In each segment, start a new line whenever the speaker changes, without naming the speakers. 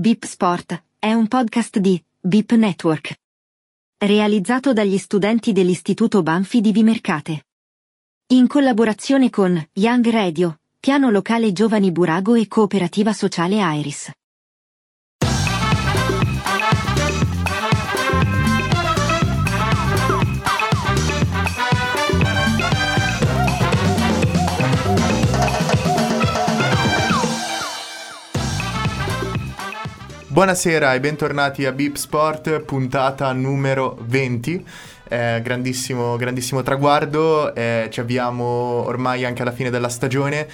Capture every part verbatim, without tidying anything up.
Beep Sport è un podcast di Beep Network, realizzato dagli studenti dell'Istituto Banfi di Vimercate, in collaborazione con Young Radio, Piano Locale Giovani Burago e Cooperativa Sociale Iris.
Buonasera e bentornati a Beep Sport, puntata numero venti. Eh, grandissimo, grandissimo traguardo, eh, ci avviamo ormai anche alla fine della stagione,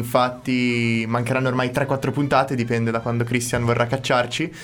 infatti mancheranno ormai tre quattro puntate, dipende da quando Christian vorrà cacciarci,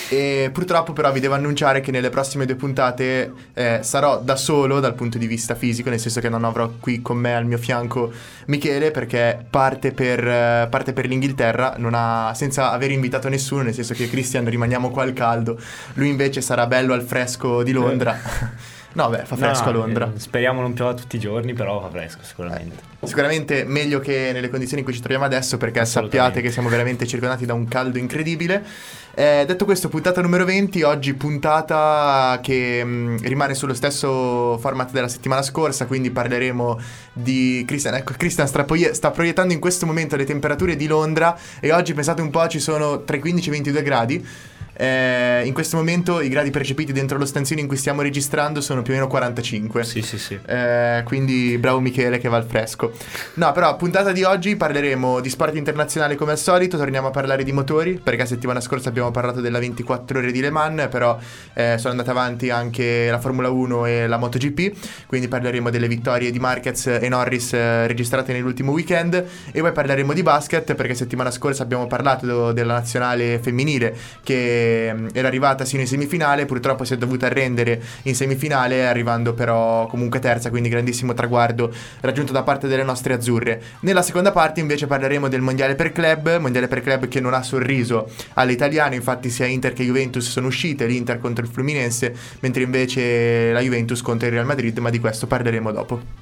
e purtroppo però vi devo annunciare che nelle prossime due puntate eh, sarò da solo dal punto di vista fisico, nel senso che non avrò qui con me al mio fianco Michele, perché parte per, eh, parte per l'Inghilterra, non ha, senza aver invitato nessuno, nel senso che Christian rimaniamo qua al caldo, lui invece sarà bello al fresco di Londra. Eh. No, beh, fa fresco no, a Londra.
Eh, speriamo non piova tutti i giorni, però fa fresco sicuramente.
Eh, sicuramente meglio che nelle condizioni in cui ci troviamo adesso, perché sappiate che siamo veramente circondati da un caldo incredibile. Eh, detto questo, puntata numero venti, oggi puntata che mh, rimane sullo stesso format della settimana scorsa, quindi parleremo di Christian. Ecco, Christian sta, proie- sta proiettando in questo momento le temperature di Londra e oggi, pensate un po', ci sono tra i quindici e i ventidue gradi. Eh, in questo momento i gradi percepiti dentro lo stanzino in cui stiamo registrando sono più o meno quarantacinque.
Sì, sì, sì.
Eh, quindi bravo Michele che va al fresco. No, però puntata di oggi parleremo di sport internazionale come al solito. Torniamo a parlare di motori, perché settimana scorsa abbiamo parlato della ventiquattro ore di Le Mans, però eh, sono andate avanti anche la Formula uno e la MotoGP, quindi parleremo delle vittorie di Marquez e Norris eh, registrate nell'ultimo weekend, e poi parleremo di basket, perché settimana scorsa abbiamo parlato della nazionale femminile che era arrivata sino in semifinale, purtroppo si è dovuta arrendere in semifinale, arrivando però comunque terza, quindi grandissimo traguardo raggiunto da parte delle nostre azzurre. Nella seconda parte invece parleremo del mondiale per club, mondiale per club che non ha sorriso alle italiane, infatti sia Inter che Juventus sono uscite, l'Inter contro il Fluminense, mentre invece la Juventus contro il Real Madrid, ma di questo parleremo dopo.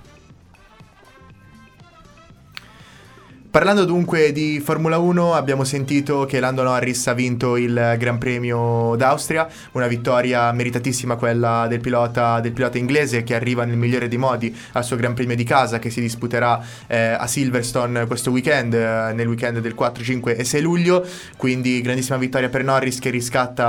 Parlando dunque di Formula uno, abbiamo sentito che Lando Norris ha vinto il Gran Premio d'Austria, una vittoria meritatissima quella del pilota, del pilota inglese, che arriva nel migliore dei modi al suo Gran Premio di casa, che si disputerà eh, a Silverstone questo weekend, eh, nel weekend del quattro, cinque e sei luglio, quindi grandissima vittoria per Norris, che riscatta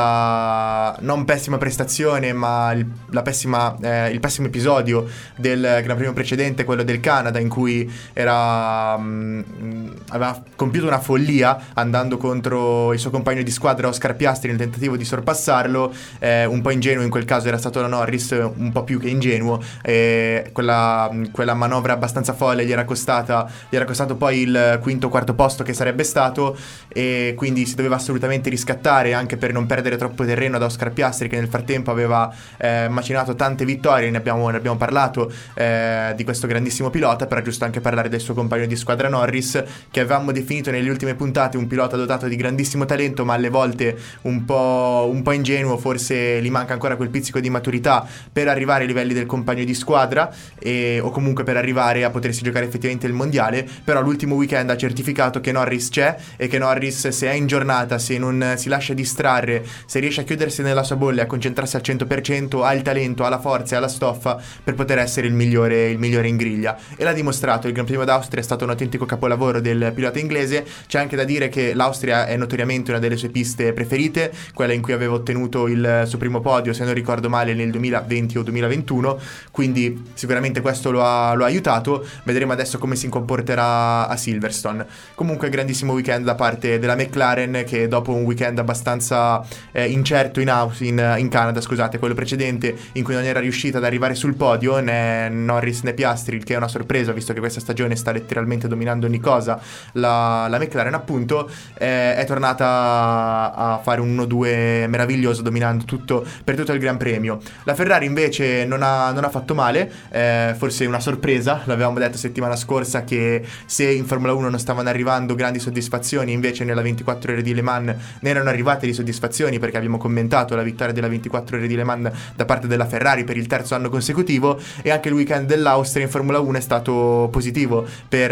la non pessima prestazione ma il, la pessima, eh, il pessimo episodio del Gran Premio precedente, quello del Canada, in cui era... Mh, aveva compiuto una follia andando contro il suo compagno di squadra Oscar Piastri nel tentativo di sorpassarlo, eh, un po' ingenuo in quel caso era stato la Norris, un po' più che ingenuo, eh, quella, quella manovra abbastanza folle gli era costata gli era costato poi il quinto o quarto posto che sarebbe stato, e quindi si doveva assolutamente riscattare, anche per non perdere troppo terreno ad Oscar Piastri, che nel frattempo aveva eh, macinato tante vittorie. Ne abbiamo, ne abbiamo parlato eh, di questo grandissimo pilota, però è giusto anche parlare del suo compagno di squadra Norris, che avevamo definito nelle ultime puntate un pilota dotato di grandissimo talento, ma alle volte un po', un po' ingenuo, forse gli manca ancora quel pizzico di maturità per arrivare ai livelli del compagno di squadra, e, o comunque per arrivare a potersi giocare effettivamente il mondiale. Però l'ultimo weekend ha certificato che Norris c'è, e che Norris, se è in giornata, se non si lascia distrarre, se riesce a chiudersi nella sua bolla e a concentrarsi al cento per cento, ha il talento, ha la forza e ha la stoffa per poter essere il migliore, il migliore in griglia, e l'ha dimostrato. Il Gran Premio d'Austria è stato un autentico capolavoro del pilota inglese. C'è anche da dire che l'Austria è notoriamente una delle sue piste preferite, quella in cui aveva ottenuto il suo primo podio, se non ricordo male, nel duemilaventi o duemilaventuno, quindi sicuramente questo lo ha, lo ha aiutato. Vedremo adesso come si comporterà a Silverstone. Comunque grandissimo weekend da parte della McLaren, che dopo un weekend abbastanza eh, incerto in, Aus- in, in Canada, scusate, quello precedente, in cui non era riuscita ad arrivare sul podio né Norris né Piastri, il che è una sorpresa visto che questa stagione sta letteralmente dominando ogni cosa, la, la McLaren appunto eh, è tornata a fare un uno due meraviglioso, dominando tutto per tutto il Gran Premio. La Ferrari invece non ha, non ha fatto male, eh, forse una sorpresa, l'avevamo detto settimana scorsa che se in Formula uno non stavano arrivando grandi soddisfazioni, invece nella ventiquattro ore di Le Mans ne erano arrivate di soddisfazioni, perché abbiamo commentato la vittoria della ventiquattro ore di Le Mans da parte della Ferrari per il terzo anno consecutivo, e anche il weekend dell'Austria in Formula uno è stato positivo per eh, la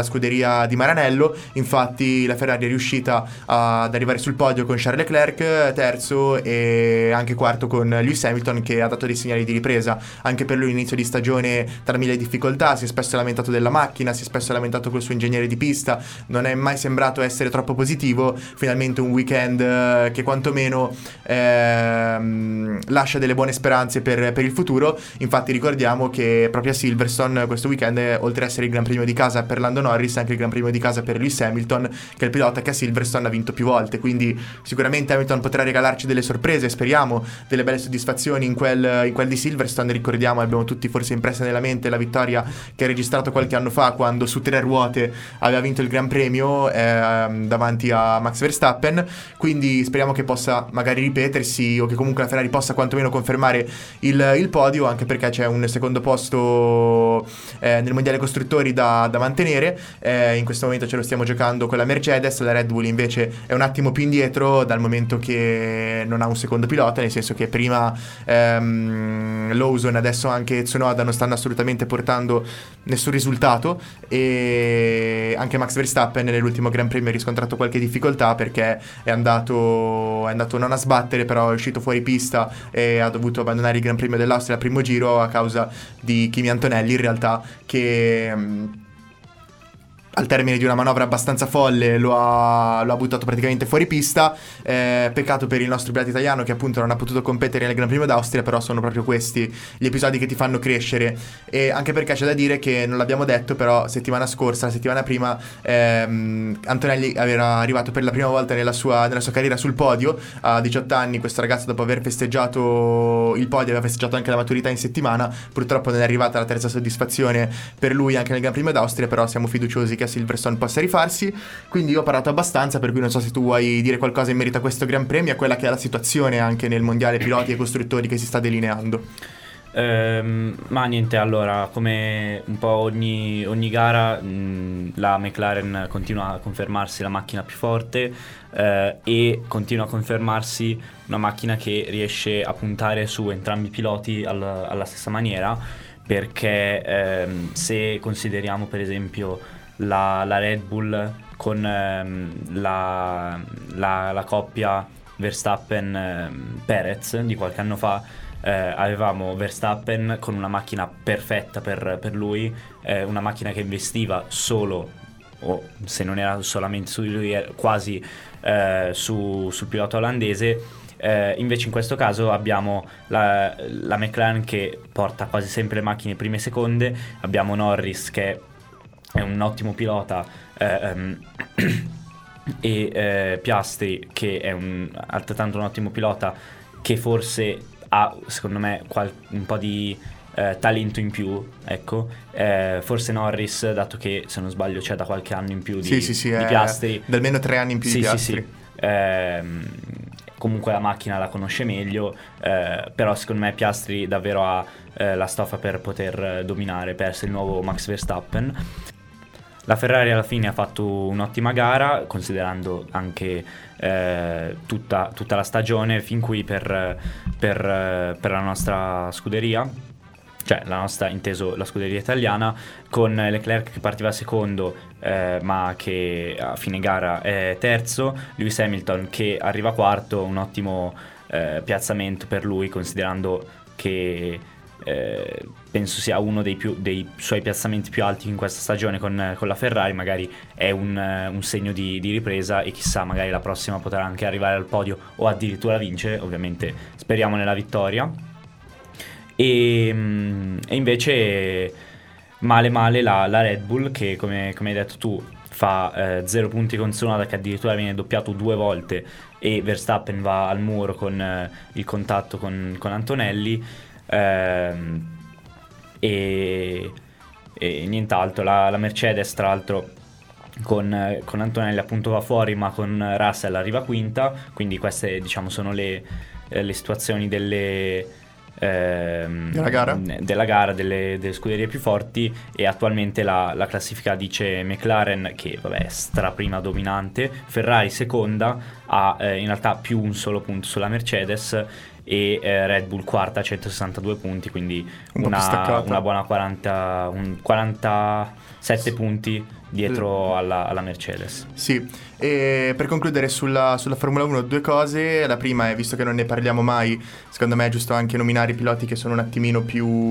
scuderia di Maranello. Infatti la Ferrari è riuscita ad arrivare sul podio con Charles Leclerc terzo e anche quarto con Lewis Hamilton, che ha dato dei segnali di ripresa. Anche per lui l'inizio di stagione tra mille difficoltà, si è spesso lamentato della macchina, si è spesso lamentato col suo ingegnere di pista, non è mai sembrato essere troppo positivo. Finalmente un weekend eh, che quantomeno ehm, lascia delle buone speranze per, per il futuro. Infatti ricordiamo che proprio a Silverstone questo weekend, oltre ad essere il Gran Premio di casa per Lando Norris, è anche il Gran Premio di casa per Lewis Hamilton, che è il pilota che a Silverstone ha vinto più volte. Quindi sicuramente Hamilton potrà regalarci delle sorprese, speriamo delle belle soddisfazioni in quel, in quel di Silverstone. Ricordiamo, abbiamo tutti forse impressa nella mente la vittoria che ha registrato qualche anno fa, quando su tre ruote aveva vinto il Gran Premio eh, davanti a Max Verstappen. Quindi speriamo che possa magari ripetersi, o che comunque la Ferrari possa quantomeno confermare il, il podio, anche perché c'è un secondo posto eh, nel mondiale costruttori da, da mantenere. Eh, in questo momento ce lo stiamo giocando con la Mercedes, la Red Bull invece è un attimo più indietro, dal momento che non ha un secondo pilota, nel senso che prima ehm, Lawson, adesso anche Tsunoda non stanno assolutamente portando nessun risultato, e anche Max Verstappen nell'ultimo Gran Premio ha riscontrato qualche difficoltà, perché è andato, è andato non a sbattere, però è uscito fuori pista e ha dovuto abbandonare il Gran Premio dell'Austria al primo giro a causa di Kimi Antonelli, in realtà, che mh, al termine di una manovra abbastanza folle lo ha, lo ha buttato praticamente fuori pista. Eh, peccato per il nostro pilota italiano, che appunto non ha potuto competere nel Gran Premio d'Austria, però sono proprio questi gli episodi che ti fanno crescere. E anche perché c'è da dire che non l'abbiamo detto, però settimana scorsa, la settimana prima, ehm, Antonelli era arrivato per la prima volta nella sua, nella sua carriera sul podio a diciotto anni. Questo ragazzo, dopo aver festeggiato il podio, aveva festeggiato anche la maturità in settimana. Purtroppo non è arrivata la terza soddisfazione per lui anche nel Gran Premio d'Austria, però siamo fiduciosi che a Silverstone possa rifarsi. Quindi io ho parlato abbastanza, per cui non so se tu vuoi dire qualcosa in merito a questo Gran Premio e a quella che è la situazione anche nel mondiale piloti e costruttori che si sta delineando.
Ehm, ma niente, allora, come un po' ogni, ogni gara, mh, la McLaren continua a confermarsi la macchina più forte eh, e continua a confermarsi una macchina che riesce a puntare su entrambi i piloti al, alla stessa maniera, perché ehm, se consideriamo per esempio La, la Red Bull con ehm, la, la, la coppia Verstappen-Perez di qualche anno fa, eh, avevamo Verstappen con una macchina perfetta per, per lui, eh, una macchina che investiva solo, o se non era solamente su di lui, era quasi eh, su, sul pilota olandese. Eh, invece in questo caso abbiamo la, la McLaren che porta quasi sempre le macchine prime e seconde, abbiamo Norris che è un ottimo pilota eh, um, e eh, Piastri che è un, altrettanto un ottimo pilota, che forse ha secondo me qual- un po' di eh, talento in più, ecco. Eh, forse Norris, dato che se non sbaglio c'è da qualche anno in più di,
sì, sì, sì,
di Piastri,
da almeno tre anni in più
sì,
di
sì,
Piastri.
sì. Eh, comunque la macchina la conosce meglio, eh, però secondo me Piastri davvero ha eh, la stoffa per poter dominare, per essere il nuovo Max Verstappen. La Ferrari alla fine ha fatto un'ottima gara, considerando anche eh, tutta, tutta la stagione fin qui per, per, per la nostra scuderia, cioè la nostra, inteso la scuderia italiana, con Leclerc che partiva secondo eh, ma che a fine gara è terzo, Lewis Hamilton che arriva quarto, un ottimo eh, piazzamento per lui, considerando che Eh, penso sia uno dei, più, dei suoi piazzamenti più alti in questa stagione con, con la Ferrari. Magari è un, un segno di, di ripresa, e chissà, magari la prossima potrà anche arrivare al podio o addirittura vincere. Ovviamente speriamo nella vittoria. E, e invece male male la, la Red Bull, che come, come hai detto tu fa eh, zero punti con Tsunoda, che addirittura viene doppiato due volte, e Verstappen va al muro con eh, il contatto con, con Antonelli. Ehm, e, e nient'altro. La, la Mercedes, tra l'altro, con, con Antonelli appunto va fuori, ma con Russell arriva quinta. Quindi queste, diciamo, sono le, le situazioni delle ehm,
della gara,
della gara delle, delle scuderie più forti. E attualmente la, la classifica dice McLaren che vabbè è straprima dominante, Ferrari seconda, ha eh, in realtà più un solo punto sulla Mercedes, e eh, Red Bull quarta a centosessantadue punti, quindi
un
una, una buona quaranta, un quarantasette punti dietro alla, alla Mercedes.
Sì, e per concludere sulla, sulla Formula uno due cose. La prima è, visto che non ne parliamo mai, secondo me è giusto anche nominare i piloti che sono un attimino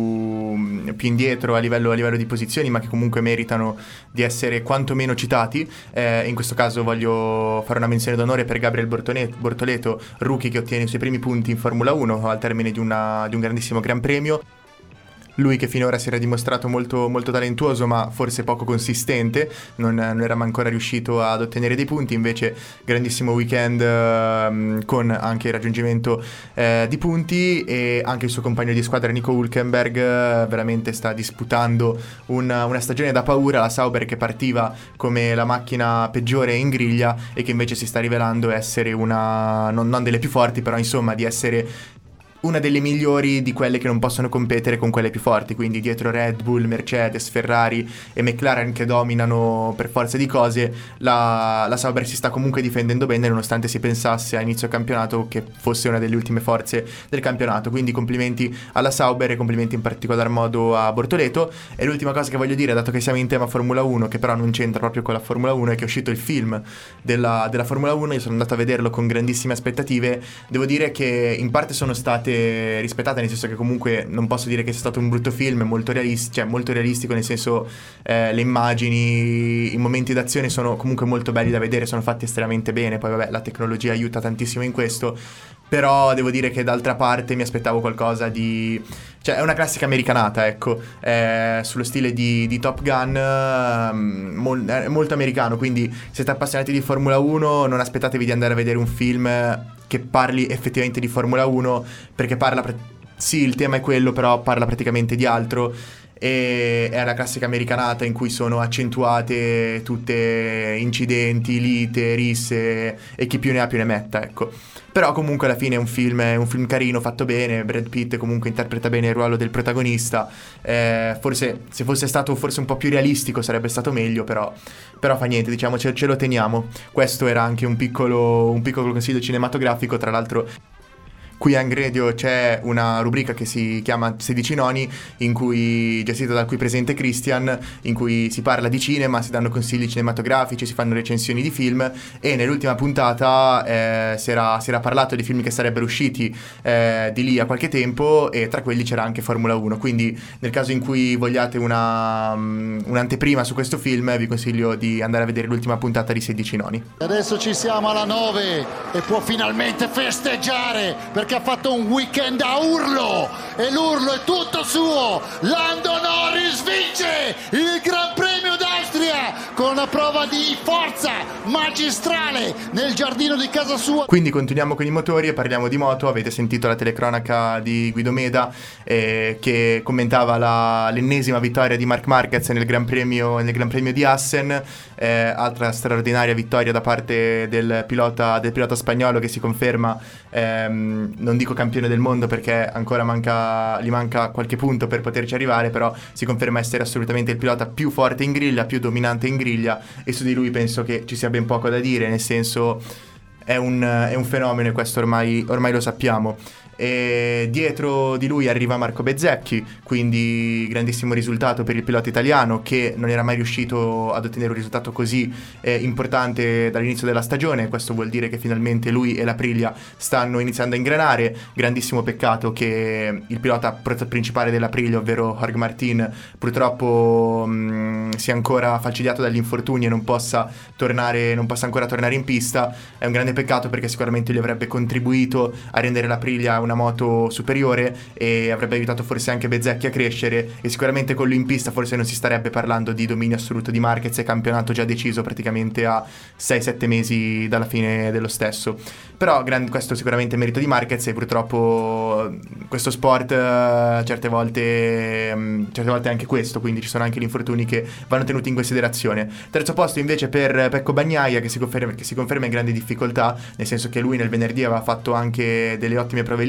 più, più indietro a livello, a livello di posizioni, ma che comunque meritano di essere quantomeno citati. Eh, in questo caso voglio fare una menzione d'onore per Gabriel Bortoleto, Bortoleto, rookie che ottiene i suoi primi punti in Formula uno al termine di, una, di un grandissimo Gran Premio. Lui che finora si era dimostrato molto, molto talentuoso, ma forse poco consistente, non, non era ancora riuscito ad ottenere dei punti. Invece grandissimo weekend eh, con anche il raggiungimento eh, di punti, e anche il suo compagno di squadra Nico Hülkenberg eh, veramente sta disputando una, una stagione da paura. La Sauber che partiva come la macchina peggiore in griglia e che invece si sta rivelando essere una, non, non delle più forti, però insomma di essere una delle migliori di quelle che non possono competere con quelle più forti, quindi dietro Red Bull, Mercedes, Ferrari e McLaren che dominano per forza di cose, la, la Sauber si sta comunque difendendo bene, nonostante si pensasse a inizio campionato che fosse una delle ultime forze del campionato. Quindi complimenti alla Sauber e complimenti in particolar modo a Bortoleto. E l'ultima cosa che voglio dire, dato che siamo in tema Formula uno, che però non c'entra proprio con la Formula uno, è che è uscito il film della, della Formula uno. Io sono andato a vederlo con grandissime aspettative. Devo dire che in parte sono state rispettate, nel senso che comunque non posso dire che sia stato un brutto film, è molto realistico, cioè molto realistico nel senso eh, le immagini, i momenti d'azione sono comunque molto belli da vedere, sono fatti estremamente bene. Poi vabbè, la tecnologia aiuta tantissimo in questo, però devo dire che d'altra parte mi aspettavo qualcosa di, cioè è una classica americanata, ecco, eh, sullo stile di, di Top Gun, eh, mol, eh, molto americano. Quindi se siete appassionati di Formula uno non aspettatevi di andare a vedere un film che parli effettivamente di Formula uno, perché parla, sì, il tema è quello, però parla praticamente di altro, e è una classica americanata in cui sono accentuate tutte incidenti, lite, risse e chi più ne ha più ne metta, ecco. Però comunque alla fine è un film, è un film carino, fatto bene. Brad Pitt comunque interpreta bene il ruolo del protagonista. Eh, forse se fosse stato forse un po' più realistico sarebbe stato meglio, però, però fa niente, diciamo, ce, ce lo teniamo. Questo era anche un piccolo, un piccolo consiglio cinematografico. Tra l'altro qui a Young Radio c'è una rubrica che si chiama sedici noni, in cui, gestita dal qui presente Christian, in cui si parla di cinema, si danno consigli cinematografici, si fanno recensioni di film, e nell'ultima puntata eh, si, era, si era parlato di film che sarebbero usciti eh, di lì a qualche tempo, e tra quelli c'era anche Formula uno. Quindi nel caso in cui vogliate una, um, un'anteprima su questo film, vi consiglio di andare a vedere l'ultima puntata di sedici noni.
Adesso ci siamo alla nove e può finalmente festeggiare, perché ha fatto un weekend a urlo, e l'urlo è tutto suo. Lando Norris vince il Gran Premio d'Austria con una prova di forza magistrale nel giardino di casa sua.
Quindi continuiamo con i motori e parliamo di moto. Avete sentito la telecronaca di Guido Meda eh, che commentava la, l'ennesima vittoria di Marc Marquez nel Gran Premio, nel Gran Premio di Assen, eh, altra straordinaria vittoria da parte del pilota, del pilota spagnolo, che si conferma ehm, non dico campione del mondo perché ancora manca, gli manca qualche punto per poterci arrivare, però si conferma essere assolutamente il pilota più forte in griglia, più dominante in griglia, e su di lui penso che ci sia ben poco da dire, nel senso è un, è un fenomeno, e questo ormai, ormai lo sappiamo. E dietro di lui arriva Marco Bezzecchi, quindi grandissimo risultato per il pilota italiano, che non era mai riuscito ad ottenere un risultato così eh, importante dall'inizio della stagione. Questo vuol dire che finalmente lui e l'Aprilia stanno iniziando a ingranare. Grandissimo peccato che il pilota principale dell'Aprilia, ovvero Jorge Martin, purtroppo mh, sia ancora falcidiato dagli infortuni e non possa tornare, non possa ancora tornare in pista. È un grande peccato, perché sicuramente gli avrebbe contribuito a rendere l'Aprilia una moto superiore e avrebbe aiutato forse anche Bezzecchi a crescere, e sicuramente con lui in pista forse non si starebbe parlando di dominio assoluto di Marquez e campionato già deciso praticamente a sei sette mesi dalla fine dello stesso. Però gran, questo sicuramente è merito di Marquez, e purtroppo questo sport uh, certe volte um, certe volte è anche questo, quindi ci sono anche gli infortuni che vanno tenuti in considerazione. Terzo posto invece per Pecco Bagnaia, che si conferma, che si conferma in grande difficoltà, nel senso che lui nel venerdì aveva fatto anche delle ottime prove libere,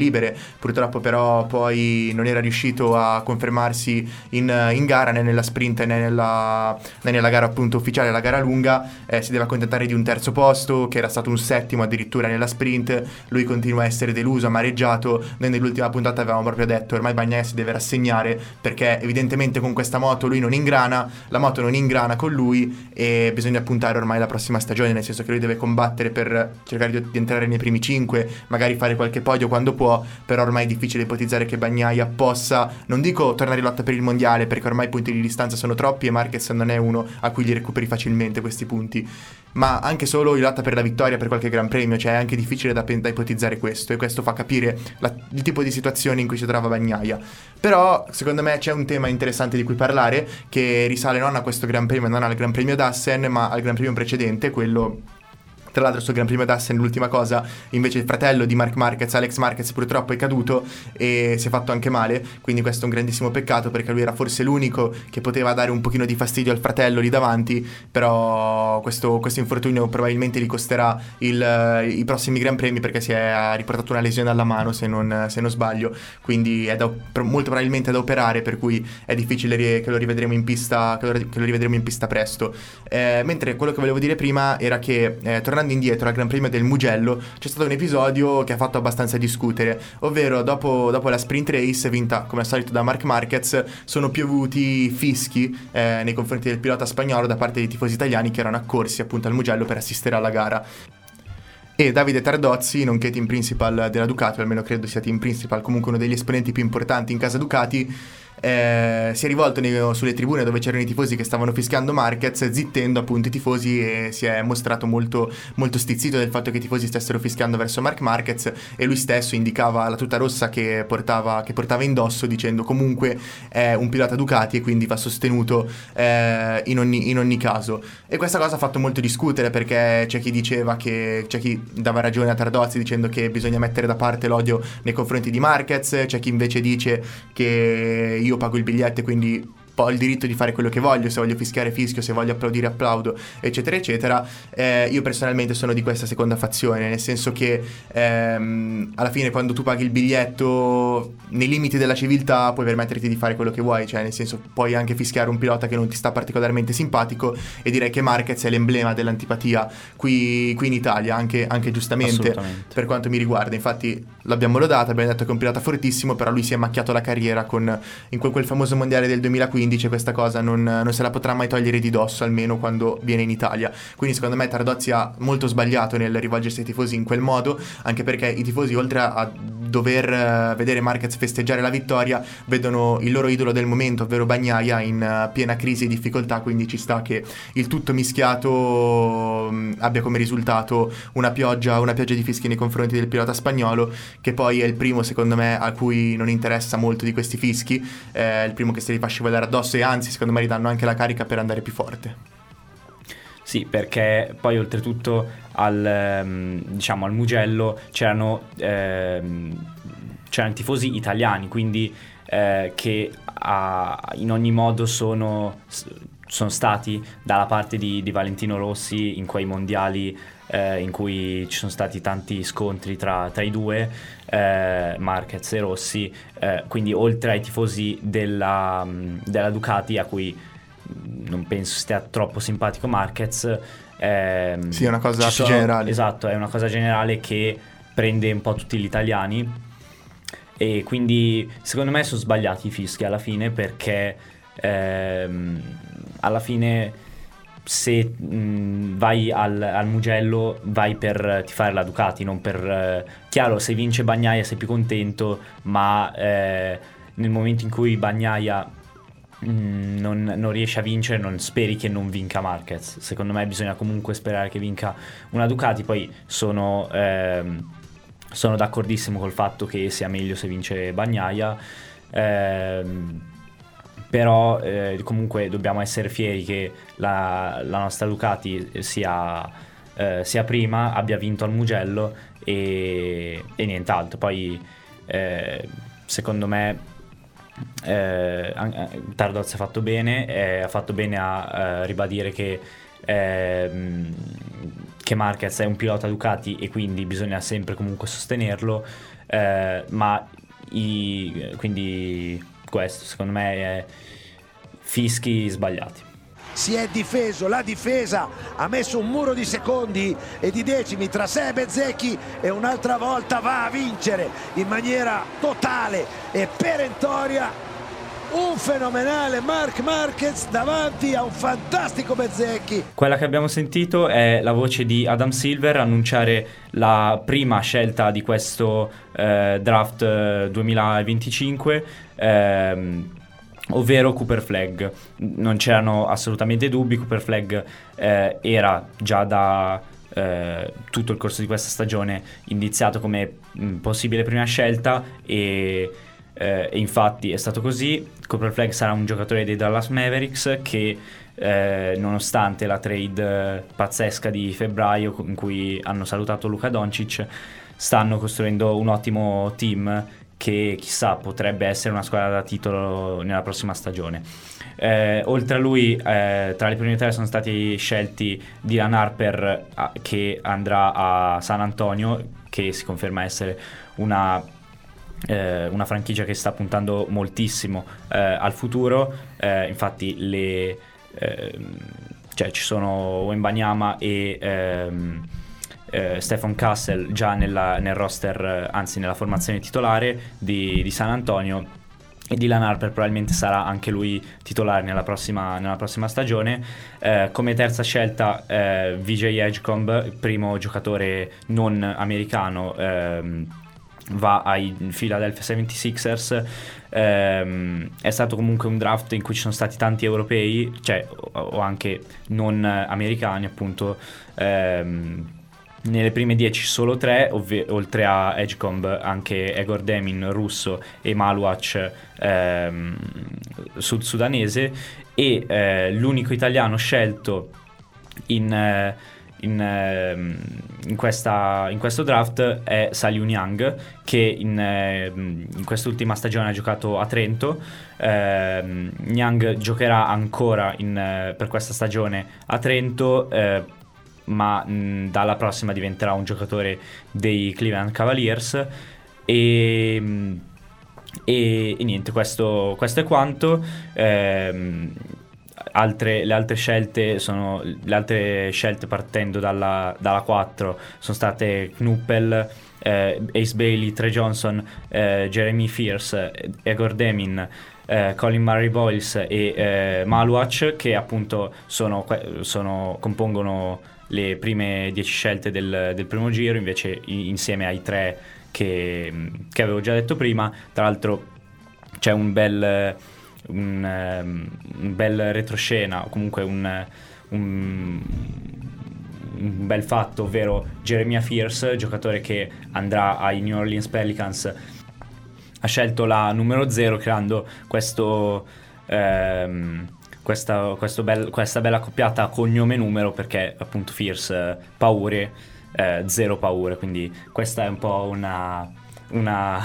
libere. Purtroppo però poi non era riuscito a confermarsi in, in gara né nella sprint né nella, né nella gara appunto ufficiale, la gara lunga. Eh, si deve accontentare di un terzo posto, che era stato un settimo addirittura nella sprint. Lui continua a essere deluso, amareggiato. Noi nell'ultima puntata avevamo proprio detto ormai Bagnaia si deve rassegnare, perché evidentemente con questa moto lui non ingrana, la moto non ingrana con lui, e bisogna puntare ormai la prossima stagione, nel senso che lui deve combattere per cercare di, di entrare nei primi cinque, magari fare qualche podio quando può, però ormai è difficile ipotizzare che Bagnaia possa, non dico tornare in lotta per il mondiale, perché ormai i punti di distanza sono troppi e Marquez non è uno a cui li recuperi facilmente questi punti, ma anche solo in lotta per la vittoria per qualche gran premio, cioè è anche difficile da, da ipotizzare questo, e questo fa capire la, il tipo di situazione in cui si trova Bagnaia. Però secondo me c'è un tema interessante di cui parlare, che risale non a questo gran premio, non al gran premio d'Assen, ma al gran premio precedente, quello... Tra l'altro sul Gran Premio d'Assen, l'ultima cosa, invece il fratello di Marc Marquez, Alex Marquez, purtroppo è caduto e si è fatto anche male, quindi questo è un grandissimo peccato, perché lui era forse l'unico che poteva dare un pochino di fastidio al fratello lì davanti, però questo, questo infortunio probabilmente gli costerà il, i prossimi Gran Premi, perché si è riportato una lesione alla mano, se non, se non sbaglio, quindi è da, molto probabilmente da operare, per cui è difficile che lo rivedremo in pista, che lo, che lo rivedremo in pista presto. Eh, mentre quello che volevo dire prima era che, eh, tornando indietro al Gran Premio del Mugello, c'è stato un episodio che ha fatto abbastanza discutere, ovvero dopo, dopo la sprint race vinta come al solito da Marc Marquez, sono piovuti fischi eh, nei confronti del pilota spagnolo da parte dei tifosi italiani che erano accorsi appunto al Mugello per assistere alla gara. E Davide Tardozzi, nonché team principal della Ducati, o almeno credo sia team principal, comunque uno degli esponenti più importanti in casa Ducati, Eh, si è rivolto nei, sulle tribune dove c'erano i tifosi che stavano fischiando Marquez, zittendo appunto i tifosi, e si è mostrato molto, molto stizzito del fatto che i tifosi stessero fischiando verso Marc Marquez, e lui stesso indicava la tuta rossa che portava, che portava indosso, dicendo comunque è un pilota Ducati e quindi va sostenuto eh, in, ogni, in ogni caso. E questa cosa ha fatto molto discutere, perché c'è chi diceva che c'è chi dava ragione a Tardozzi dicendo che bisogna mettere da parte l'odio nei confronti di Marquez, c'è chi invece dice che io pago il biglietto e quindi ho il diritto di fare quello che voglio, se voglio fischiare fischio, se voglio applaudire applaudo, eccetera eccetera. Eh, io personalmente sono di questa seconda fazione, nel senso che ehm, alla fine quando tu paghi il biglietto nei limiti della civiltà puoi permetterti di fare quello che vuoi, cioè nel senso puoi anche fischiare un pilota che non ti sta particolarmente simpatico, e direi che Marquez è l'emblema dell'antipatia qui, qui in Italia, anche, anche giustamente per quanto mi riguarda. Infatti l'abbiamo lodato, abbiamo detto che è un pilota fortissimo, però lui si è macchiato la carriera con in quel, quel famoso mondiale del duemilaquindici, questa cosa non, non se la potrà mai togliere di dosso, almeno quando viene in Italia. Quindi secondo me Tardozzi ha molto sbagliato nel rivolgersi ai tifosi in quel modo, anche perché i tifosi, oltre a dover uh, vedere Marquez festeggiare la vittoria, vedono il loro idolo del momento, ovvero Bagnaia, in uh, piena crisi e difficoltà, quindi ci sta che il tutto mischiato um, abbia come risultato una pioggia, una pioggia di fischi nei confronti del pilota spagnolo, che poi è il primo secondo me a cui non interessa molto di questi fischi, è il primo che se li fa scivolare addosso, e anzi secondo me gli danno anche la carica per andare più forte.
Sì, perché poi oltretutto al, diciamo, al Mugello c'erano, ehm, c'erano tifosi italiani, quindi eh, che a, in ogni modo sono, sono stati dalla parte di, di Valentino Rossi in quei mondiali eh, in cui ci sono stati tanti scontri tra, tra i due, eh, Marquez e Rossi, eh, quindi oltre ai tifosi della, della Ducati, a cui non penso stia troppo simpatico Marquez, ehm,
sì, è una cosa più
sono,
generale.
Esatto, è una cosa generale che prende un po' tutti gli italiani, e quindi secondo me sono sbagliati i fischi alla fine, perché ehm, alla fine se mh, vai al, al Mugello vai per tifare la Ducati, non per eh, chiaro, se vince Bagnaia sei più contento, ma eh, nel momento in cui Bagnaia mh, non, non riesce a vincere, non speri che non vinca Marquez. Secondo me bisogna comunque sperare che vinca una Ducati. Poi sono ehm, sono d'accordissimo col fatto che sia meglio se vince Bagnaia, ehm, però eh, comunque dobbiamo essere fieri che la, la nostra Ducati sia, eh, sia prima, abbia vinto al Mugello e, e nient'altro. Poi eh, secondo me eh, Tardozzi ha fatto bene, eh, ha fatto bene a, a ribadire che ehm, che Marquez è un pilota Ducati e quindi bisogna sempre comunque sostenerlo, eh, ma i, quindi questo secondo me è fischi sbagliati.
Si è difeso, la difesa ha messo un muro di secondi e di decimi tra sé e Bezzecchi, e un'altra volta va a vincere in maniera totale e perentoria un fenomenale Marc Marquez davanti a un fantastico Bezzecchi.
Quella che abbiamo sentito è la voce di Adam Silver annunciare la prima scelta di questo eh, draft eh, duemilaventicinque, ehm, ovvero Cooper Flagg. Non c'erano assolutamente dubbi, Cooper Flagg eh, era già da eh, tutto il corso di questa stagione indiziato come mh, possibile prima scelta e, eh, e infatti è stato così. Cooper Flagg sarà un giocatore dei Dallas Mavericks che eh, nonostante la trade pazzesca di febbraio in cui hanno salutato Luka Doncic, stanno costruendo un ottimo team che chissà potrebbe essere una squadra da titolo nella prossima stagione. Eh, oltre a lui, eh, tra le prime tre sono stati scelti Dylan Harper, a, che andrà a San Antonio, che si conferma essere una, eh, una franchigia che sta puntando moltissimo eh, al futuro. Eh, infatti le, eh, cioè ci sono Wembanyama e ehm, Uh, Stephen Castle già nella, nel roster, anzi nella formazione titolare di, di San Antonio, e Dylan Harper probabilmente sarà anche lui titolare nella prossima, nella prossima stagione. Uh, come terza scelta uh, V J Edgecombe, il primo giocatore non americano, uh, va ai Philadelphia settantasei ers. Um, è stato comunque un draft in cui ci sono stati tanti europei, cioè o, o anche non americani appunto. Um, Nelle prime dieci solo tre, ovve- oltre a Edgecombe anche Egor Demin, russo, e Maluac, ehm, sud-sudanese, e eh, l'unico italiano scelto in, eh, in, eh, in, questa, in questo draft è Saliu Niang, che in, eh, in quest'ultima stagione ha giocato a Trento. eh, Niang giocherà ancora in, eh, per questa stagione a Trento, eh, ma mh, dalla prossima diventerà un giocatore dei Cleveland Cavaliers. E, mh, e, e niente, questo, questo è quanto. Ehm, altre, le altre scelte sono le altre scelte partendo dalla, dalla quattro sono state Knuppel, eh, Ace Bailey, Trey Johnson, eh, Jeremy Fierce, Egor Demin, eh, Colin Murray Boyles e eh, Maluac, che appunto sono, sono compongono le prime dieci scelte del, del primo giro, invece insieme ai tre che, che avevo già detto prima. Tra l'altro c'è un bel un, un bel retroscena, o comunque un, un, un bel fatto, ovvero Jeremiah Fierce, giocatore che andrà ai New Orleans Pelicans, ha scelto la numero zero, creando questo ehm, Questa, questo bel, questa bella accoppiata cognome numero, perché appunto Fierce eh, paure, eh, zero paure, quindi questa è un po' una una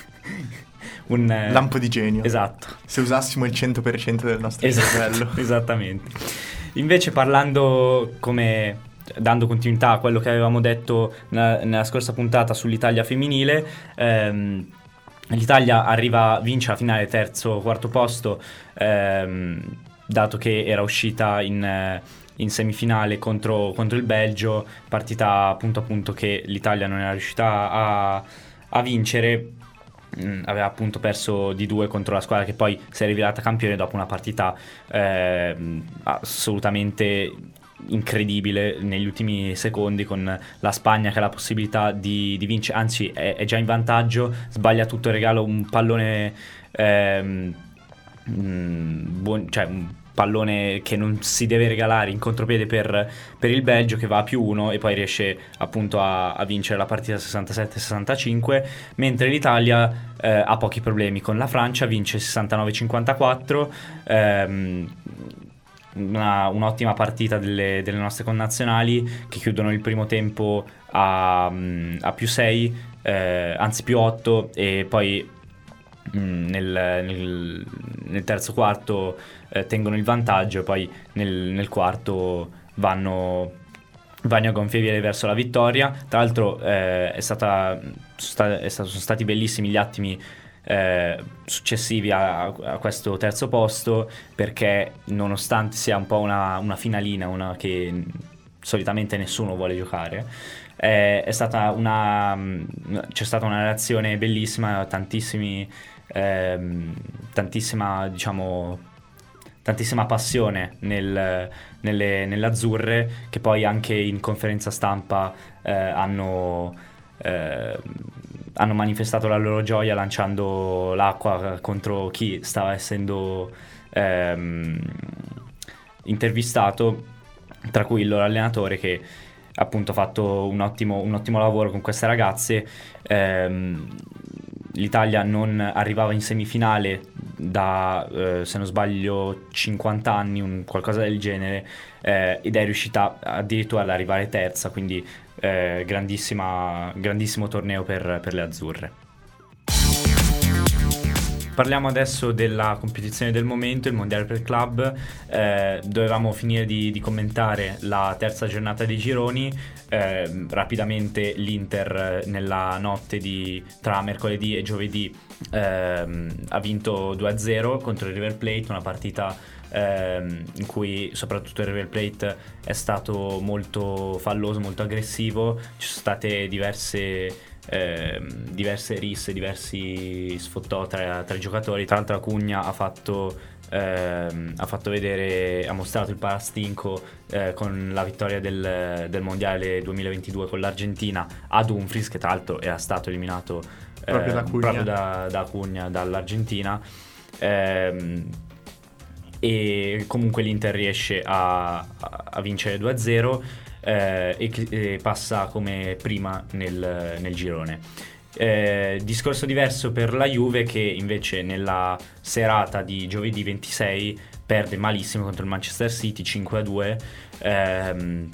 un eh,
lampo di genio.
Esatto.
Se usassimo il cento per cento del nostro
esatto,
cervello.
Esattamente. Invece, parlando, come dando continuità a quello che avevamo detto nella, nella scorsa puntata sull'Italia femminile, ehm, l'Italia arriva, vince la finale terzo quarto posto, ehm, dato che era uscita in, in semifinale contro, contro il Belgio, partita punto a punto che l'Italia non era riuscita a, a vincere. Mm, aveva appunto perso di due contro la squadra che poi si è rivelata campione dopo una partita eh, assolutamente incredibile negli ultimi secondi, con la Spagna che ha la possibilità di, di vincere, anzi è, è già in vantaggio, sbaglia tutto il regalo, un pallone ehm, buon, cioè un pallone che non si deve regalare in contropiede per, per il Belgio, che va a più uno, e poi riesce appunto a, a vincere la partita sessantasette sessantacinque, mentre l'Italia eh, ha pochi problemi con la Francia, vince sessantanove cinquantaquattro. ehm, Una, un'ottima partita delle, delle nostre connazionali, che chiudono il primo tempo a, a più sei, eh, anzi più otto, e poi mh, nel, nel, nel terzo quarto eh, tengono il vantaggio, e poi nel, nel quarto vanno, vanno a gonfie vele verso la vittoria. Tra l'altro eh, è stata, sta, è stato, sono stati bellissimi gli attimi eh, successivi a, a questo terzo posto, perché nonostante sia un po' una, una finalina, una che solitamente nessuno vuole giocare, eh, è stata una c'è stata una reazione bellissima, tantissimi ehm, tantissima diciamo tantissima passione nel, nelle, nelle azzurre, che poi anche in conferenza stampa eh, hanno eh, hanno manifestato la loro gioia lanciando l'acqua contro chi stava essendo ehm, intervistato, tra cui il loro allenatore, che appunto ha fatto un ottimo, un ottimo lavoro con queste ragazze. Ehm, L'Italia non arrivava in semifinale da, eh, se non sbaglio, cinquanta anni, un, qualcosa del genere, eh, ed è riuscita addirittura ad arrivare terza, quindi eh, grandissima, grandissimo torneo per, per le azzurre. Parliamo adesso della competizione del momento, il mondiale per club. Eh, dovevamo finire di, di commentare la terza giornata dei gironi. Eh, rapidamente l'Inter nella notte di, tra mercoledì e giovedì eh, ha vinto due a zero contro il River Plate, una partita eh, in cui soprattutto il River Plate è stato molto falloso, molto aggressivo. Ci sono state diverse Eh, diverse risse, diversi sfottò tra, tra i giocatori. Tra l'altro Acugna ha fatto eh, ha fatto vedere, ha mostrato il parastinco eh, con la vittoria del, del mondiale duemilaventidue con l'Argentina a Dumfries, che tra l'altro era stato eliminato eh,
proprio, da Acugna.
proprio da, da Acugna dall'Argentina. eh, e comunque l'Inter riesce a, a, a vincere due a zero Eh, e, e passa come prima nel, nel girone. Eh, discorso diverso per la Juve, che invece nella serata di giovedì ventisei perde malissimo contro il Manchester City cinque a due. ehm,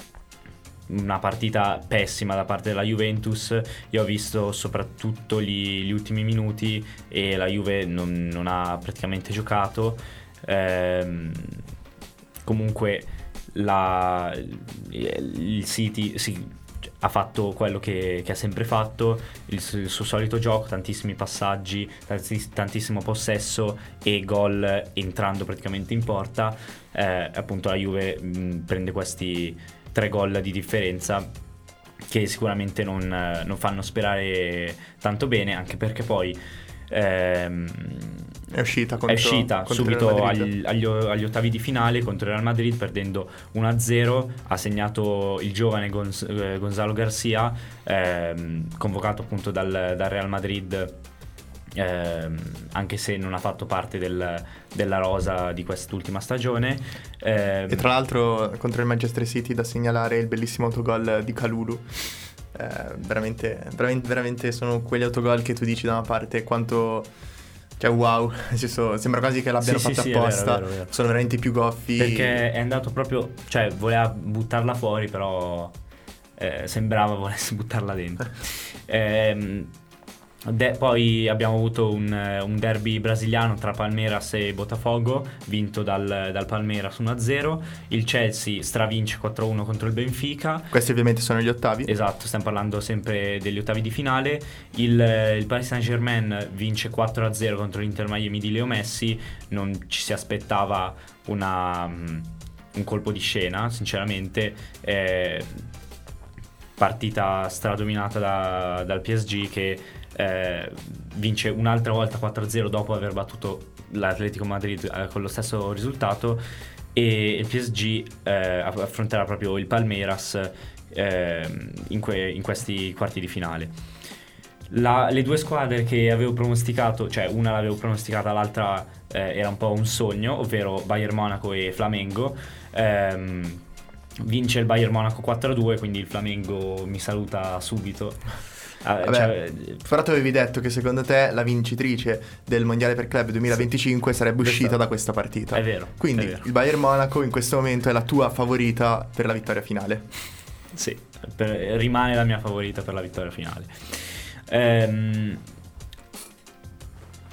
una partita pessima da parte della Juventus. Io ho visto soprattutto gli, gli ultimi minuti e la Juve non, non ha praticamente giocato. ehm, comunque La, il City sì, ha fatto quello che, che ha sempre fatto, il, il suo solito gioco, tantissimi passaggi, tantiss- tantissimo possesso e gol entrando praticamente in porta. Eh, appunto la Juve mh, prende questi tre gol di differenza che sicuramente non, non fanno sperare tanto bene, anche perché poi ehm,
È uscita, contro,
è uscita
contro
subito agli, agli, agli ottavi di finale contro il Real Madrid, perdendo uno a zero. Ha segnato il giovane Gonz, eh, Gonzalo Garcia, ehm, convocato appunto dal, dal Real Madrid, ehm, anche se non ha fatto parte del, della rosa di quest'ultima stagione. ehm,
E tra l'altro contro il Manchester City da segnalare il bellissimo autogol di Kalulu. Eh, veramente, veramente, veramente sono quegli autogol che tu dici da una parte quanto... Cioè wow, sembra quasi che l'abbiano
sì,
fatto
sì,
apposta.
sì, è vero, è vero, è vero.
Sono veramente i più goffi.
Perché è andato proprio, cioè voleva buttarla fuori, però eh, sembrava volesse buttarla dentro. ehm, de- poi abbiamo avuto un, un derby brasiliano tra Palmeiras e Botafogo, vinto dal, dal Palmeiras uno a zero. Il Chelsea stravince quattro a uno contro il Benfica.
Questi ovviamente sono gli ottavi.
Esatto, stiamo parlando sempre degli ottavi di finale. Il, il Paris Saint-Germain vince quattro a zero contro l'Inter Miami di Leo Messi. Non ci si aspettava una, un colpo di scena, sinceramente. Eh, partita stradominata da, dal P S G, che eh, vince un'altra volta quattro a zero dopo aver battuto l'Atletico Madrid eh, con lo stesso risultato. E il P S G eh, affronterà proprio il Palmeiras eh, in, que- in questi quarti di finale. La, le due squadre che avevo pronosticato, cioè una l'avevo pronosticata, l'altra eh, era un po' un sogno, ovvero Bayern Monaco e Flamengo. ehm, vince il Bayern Monaco quattro a due, quindi il Flamengo mi saluta subito.
Vabbè,
cioè,
però tu avevi detto che secondo te la vincitrice del Mondiale per Club duemilaventicinque sì, sarebbe uscita questo, da questa partita.
È vero.
Quindi
è vero.
il Bayern Monaco in questo momento è la tua favorita per la vittoria finale.
Sì, per, rimane la mia favorita per la vittoria finale. Ehm,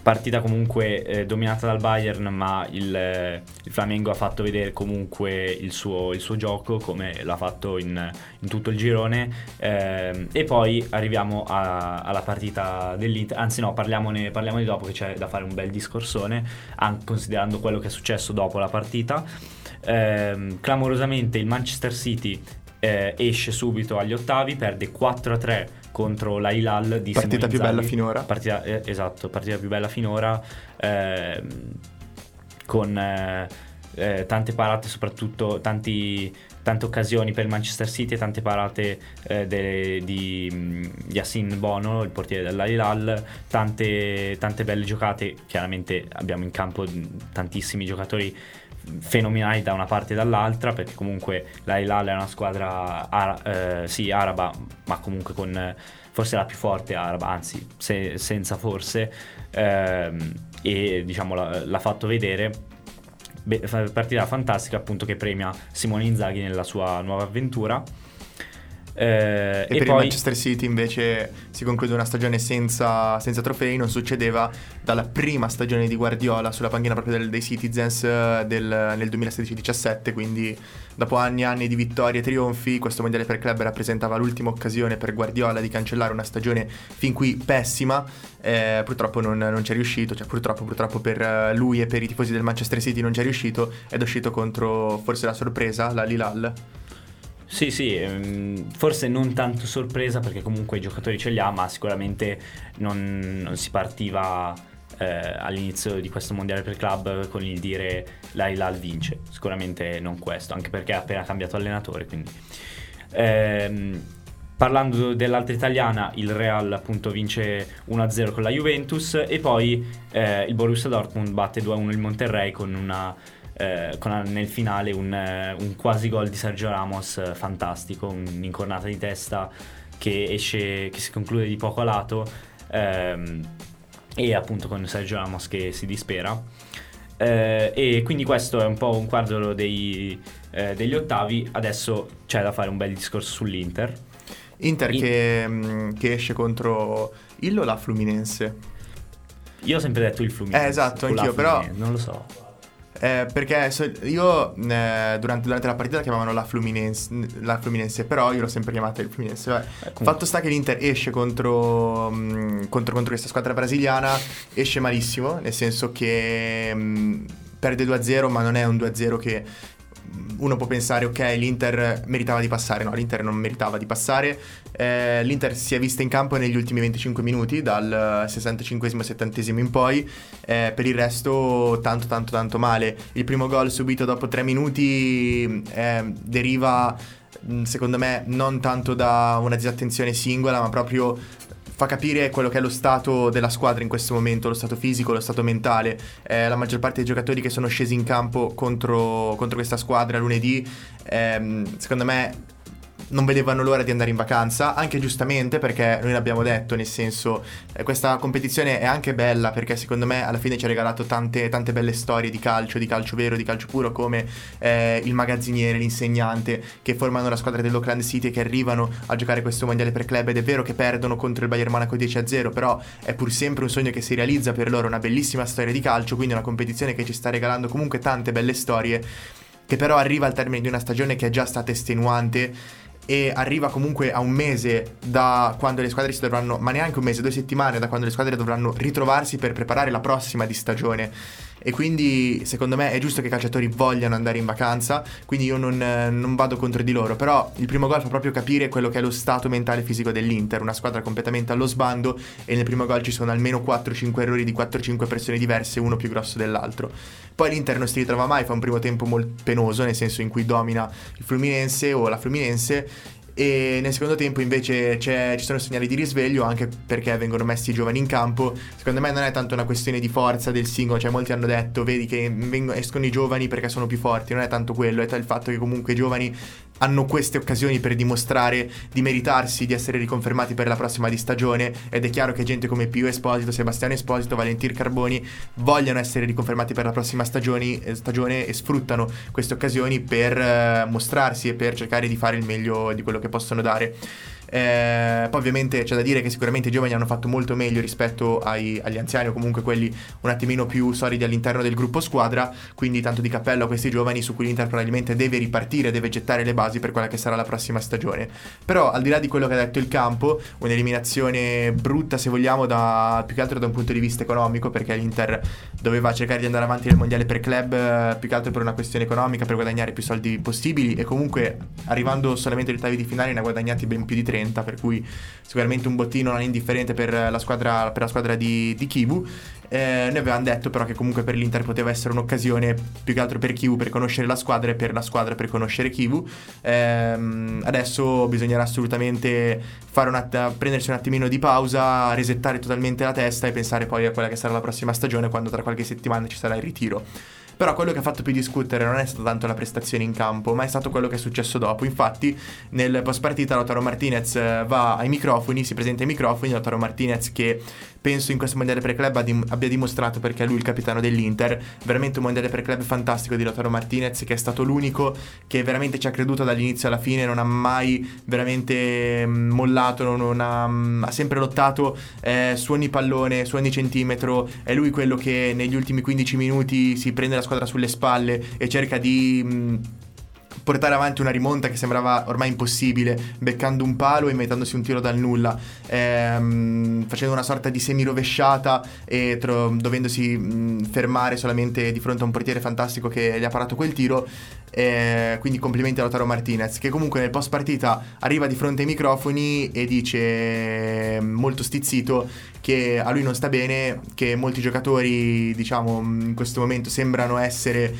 partita comunque eh, dominata dal Bayern, ma il, eh, il Flamengo ha fatto vedere comunque il suo, il suo gioco, come l'ha fatto in, in tutto il girone, eh, e poi arriviamo a, alla partita dell'Inter, anzi no, parliamone, parliamone dopo, che c'è da fare un bel discorsone, anche considerando quello che è successo dopo la partita. Eh, clamorosamente il Manchester City eh, esce subito agli ottavi, perde quattro a tre contro la Hilal di
partita
Simone
più
Inzaghi.
bella finora
partita, eh, esatto, partita più bella finora, eh, con eh, eh, tante parate, soprattutto tanti, tante occasioni per il Manchester City e tante parate eh, de, di um, Yacine Bono, il portiere della Hilal, tante, tante belle giocate. Chiaramente abbiamo in campo tantissimi giocatori fenomenali da una parte e dall'altra, perché comunque la Hilal è una squadra ara- eh, sì, araba, ma comunque con eh, forse la più forte araba, anzi se, senza forse, ehm, e diciamo l'ha, l'ha fatto vedere. Be- partita fantastica, appunto, che premia Simone Inzaghi nella sua nuova avventura. Eh,
e,
e
per
poi
il Manchester City invece si conclude una stagione senza, senza trofei. Non succedeva dalla prima stagione di Guardiola sulla panchina proprio del, dei Citizens del, nel duemilasedici diciassette, quindi dopo anni e anni di vittorie e trionfi questo mondiale per club rappresentava l'ultima occasione per Guardiola di cancellare una stagione fin qui pessima. Eh, purtroppo non, non ci è riuscito, cioè purtroppo purtroppo per lui e per i tifosi del Manchester City non ci è riuscito, ed è uscito contro forse la sorpresa, la Hilal.
Sì, sì, ehm, forse non tanto sorpresa, perché comunque i giocatori ce li ha, ma sicuramente non, non si partiva eh, all'inizio di questo mondiale per club con il dire la Hilal vince. Sicuramente non questo, anche perché ha appena cambiato allenatore, quindi. Ehm, parlando dell'altra italiana, il Real appunto vince uno a zero con la Juventus, e poi eh, il Borussia Dortmund batte due a uno il Monterrey con una Eh, con nel finale un, un quasi gol di Sergio Ramos eh, fantastico, un'incornata di testa che esce, che si conclude di poco a lato, ehm, e appunto con Sergio Ramos che si dispera, eh, e quindi questo è un po' un quadro dei, eh, degli ottavi. Adesso c'è da fare un bel discorso sull'Inter
Inter
In...
che, mh, che esce contro il o la Fluminense.
Io ho sempre detto il Fluminense.
Eh esatto,
con la
anch'io, però
Fluminense, non lo so.
Eh, perché so, io eh, durante, durante la partita chiamavano la Fluminense, la Fluminense, però io l'ho sempre chiamata il Fluminense. Vabbè.
Eh,
Fatto sta che l'Inter esce contro, mh, contro, contro questa squadra brasiliana, esce malissimo, nel senso che mh, perde due a zero, ma non è un due a zero che uno può pensare ok, l'Inter meritava di passare. No, l'Inter non meritava di passare. eh, L'Inter si è vista in campo negli ultimi venticinque minuti, dal sessantacinquesimo settantesimo in poi. eh, Per il resto tanto tanto tanto male. Il primo gol subito dopo tre minuti eh, deriva secondo me non tanto da una disattenzione singola, ma proprio fa capire quello che è lo stato della squadra in questo momento, lo stato fisico, lo stato mentale. Eh, la maggior parte dei giocatori che sono scesi in campo contro, contro questa squadra lunedì, ehm, secondo me non vedevano l'ora di andare in vacanza, anche giustamente, perché noi l'abbiamo detto, nel senso eh, questa competizione è anche bella perché secondo me alla fine ci ha regalato tante, tante belle storie di calcio, di calcio vero, di calcio puro, come eh, il magazziniere, l'insegnante, che formano la squadra dell'Auckland City e che arrivano a giocare questo mondiale per club. Ed è vero che perdono contro il Bayern Monaco dieci a zero, però è pur sempre un sogno che si realizza per loro, una bellissima storia di calcio, quindi una competizione che ci sta regalando comunque tante belle storie, che però arriva al termine di una stagione che è già stata estenuante e arriva comunque a un mese da quando le squadre si dovranno, ma neanche un mese, due settimane da quando le squadre dovranno ritrovarsi per preparare la prossima di stagione. E quindi secondo me è giusto che i calciatori vogliano andare in vacanza, quindi io non, non vado contro di loro. Però il primo gol fa proprio capire quello che è lo stato mentale e fisico dell'Inter, una squadra completamente allo sbando, e nel primo gol ci sono almeno quattro cinque errori di quattro cinque persone diverse, uno più grosso dell'altro. Poi l'Inter non si ritrova mai, fa un primo tempo molto penoso, nel senso in cui domina il Fluminense o la Fluminense, e nel secondo tempo invece c'è, ci sono segnali di risveglio, anche perché vengono messi i giovani in campo. Secondo me non è tanto una questione di forza del singolo, cioè molti hanno detto vedi che vengono, escono i giovani perché sono più forti, non è tanto quello, è il fatto che comunque i giovani hanno queste occasioni per dimostrare di meritarsi di essere riconfermati per la prossima di stagione, ed è chiaro che gente come Pio Esposito, Sebastiano Esposito, Valentin Carboni vogliono essere riconfermati per la prossima stagione, stagione e sfruttano queste occasioni per eh, mostrarsi e per cercare di fare il meglio di quello che possono dare. Eh, poi ovviamente c'è da dire che sicuramente i giovani hanno fatto molto meglio rispetto ai, agli anziani, o comunque quelli un attimino più solidi all'interno del gruppo squadra, quindi tanto di cappello a questi giovani su cui l'Inter probabilmente deve ripartire, deve gettare le basi per quella che sarà la prossima stagione. Però al di là di quello che ha detto il campo, un'eliminazione brutta se vogliamo da, più che altro da un punto di vista economico, perché l'Inter doveva cercare di andare avanti nel mondiale per club, eh, più che altro per una questione economica, per guadagnare più soldi possibili, e comunque arrivando solamente agli ottavi di finale ne ha guadagnati ben più di trenta, per cui sicuramente un bottino non indifferente per la squadra, per la squadra di, di Chivu. Eh, noi avevamo detto però che comunque per l'Inter poteva essere un'occasione più che altro per Chivu per conoscere la squadra e per la squadra per conoscere Chivu. Eh, adesso bisognerà assolutamente fare un att- prendersi un attimino di pausa, resettare totalmente la testa e pensare poi a quella che sarà la prossima stagione, quando tra qualche settimana ci sarà il ritiro. Però quello che ha fatto più discutere non è stata tanto la prestazione in campo, ma è stato quello che è successo dopo. Infatti nel post partita Lautaro Martinez va ai microfoni, si presenta ai microfoni. Lautaro Martinez, che penso in questo mondiale per club abbia dimostrato, perché è lui il capitano dell'Inter, veramente un mondiale per club fantastico di Lautaro Martinez, che è stato l'unico che veramente ci ha creduto dall'inizio alla fine, non ha mai veramente mollato, non ha, ha sempre lottato eh, su ogni pallone, su ogni centimetro. È lui quello che negli ultimi quindici minuti si prende la squadra sulle spalle e cerca di mh, portare avanti una rimonta che sembrava ormai impossibile, beccando un palo e mettendosi un tiro dal nulla, ehm, facendo una sorta di semirovesciata e tro- dovendosi mh, fermare solamente di fronte a un portiere fantastico che gli ha parato quel tiro. Eh, quindi complimenti a Lautaro Martinez, che comunque nel post partita arriva di fronte ai microfoni e dice molto stizzito che a lui non sta bene, che molti giocatori diciamo in questo momento sembrano essere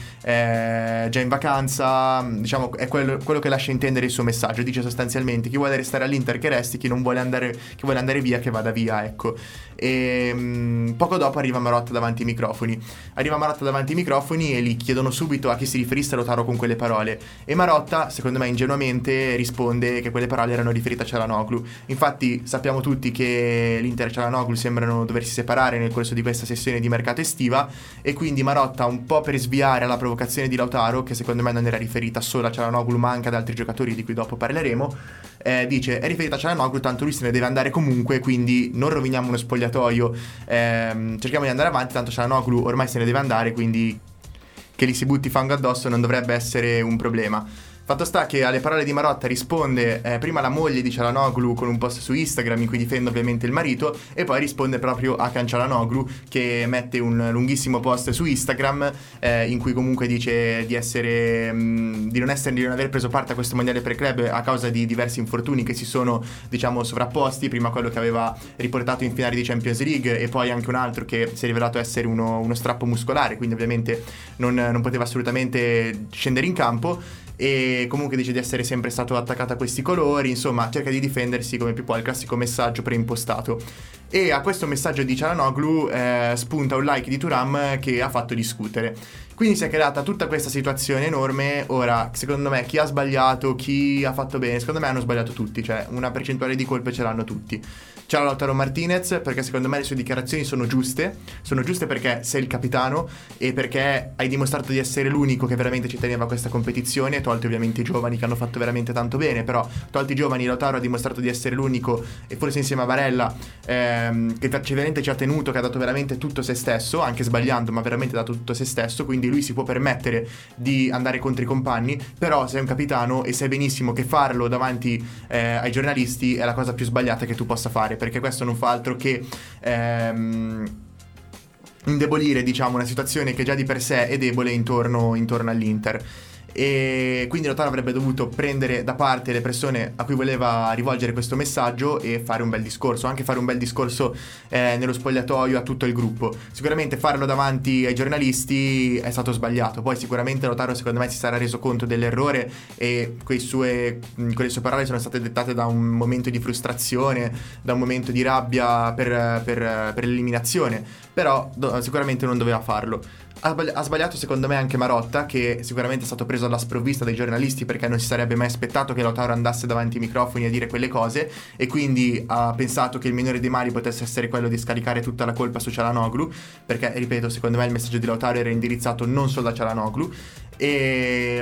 eh, già in vacanza. Diciamo è quello, quello che lascia intendere il suo messaggio. Dice sostanzialmente: chi vuole restare all'Inter che resti, chi non vuole andare, chi vuole andare via che vada via, ecco. E mh, poco dopo arriva Marotta davanti ai microfoni arriva Marotta davanti ai microfoni e gli chiedono subito a chi si riferisse Lautaro con quelle parole, e Marotta, secondo me ingenuamente, risponde che quelle parole erano riferite a Çalhanoğlu. Infatti sappiamo tutti che l'Inter e Çalhanoğlu sembrano doversi separare nel corso di questa sessione di mercato estiva, e quindi Marotta, un po' per sviare alla provocazione di Lautaro, che secondo me non era riferita solo a Çalhanoğlu ma anche ad altri giocatori di cui dopo parleremo, eh, dice: è riferita a Çalhanoğlu, tanto lui se ne deve andare comunque, quindi non roviniamo uno spogliatoio, ehm, cerchiamo di andare avanti, tanto Çalhanoğlu ormai se ne deve andare, quindi che gli si butti fango addosso non dovrebbe essere un problema. Fatto sta che alle parole di Marotta risponde eh, prima la moglie di Çalhanoğlu con un post su Instagram in cui difende ovviamente il marito, e poi risponde proprio a Hakan Çalhanoğlu, che mette un lunghissimo post su Instagram eh, in cui comunque dice di essere mh, di non essere di non aver preso parte a questo mondiale per club a causa di diversi infortuni che si sono diciamo sovrapposti, prima quello che aveva riportato in finale di Champions League e poi anche un altro che si è rivelato essere uno, uno strappo muscolare, quindi ovviamente non, non poteva assolutamente scendere in campo. E comunque dice di essere sempre stato attaccato a questi colori, insomma cerca di difendersi come più può, il classico messaggio preimpostato. E a questo messaggio di Çalhanoğlu eh, spunta un like di Thuram che ha fatto discutere. Quindi si è creata tutta questa situazione enorme. Ora, secondo me, chi ha sbagliato, chi ha fatto bene, secondo me hanno sbagliato tutti, cioè una percentuale di colpe ce l'hanno tutti. C'è Lautaro Martinez, perché secondo me le sue dichiarazioni sono giuste, sono giuste perché sei il capitano e perché hai dimostrato di essere l'unico che veramente ci teneva a questa competizione, tolti ovviamente i giovani che hanno fatto veramente tanto bene, però tolti i giovani Lautaro ha dimostrato di essere l'unico, e forse insieme a Barella, ehm, che veramente ci ha tenuto, che ha dato veramente tutto se stesso, anche sbagliando, ma veramente ha dato tutto se stesso, quindi lui si può permettere di andare contro i compagni. Però sei un capitano e sai benissimo che farlo davanti eh, ai giornalisti è la cosa più sbagliata che tu possa fare, perché questo non fa altro che ehm, indebolire diciamo una situazione che già di per sé è debole intorno, intorno all'Inter. E quindi Lautaro avrebbe dovuto prendere da parte le persone a cui voleva rivolgere questo messaggio e fare un bel discorso, anche fare un bel discorso eh, nello spogliatoio a tutto il gruppo. Sicuramente farlo davanti ai giornalisti è stato sbagliato, poi sicuramente Lautaro secondo me si sarà reso conto dell'errore e quei sue, quelle sue parole sono state dettate da un momento di frustrazione, da un momento di rabbia per, per, per l'eliminazione, però do, sicuramente non doveva farlo. Ha, sbagli- ha sbagliato secondo me anche Marotta, che sicuramente è stato preso alla sprovvista dai giornalisti, perché non si sarebbe mai aspettato che Lautaro andasse davanti ai microfoni a dire quelle cose, e quindi ha pensato che il minore dei mali potesse essere quello di scaricare tutta la colpa su Çalhanoğlu, perché ripeto, secondo me il messaggio di Lautaro era indirizzato non solo a Çalhanoğlu. E,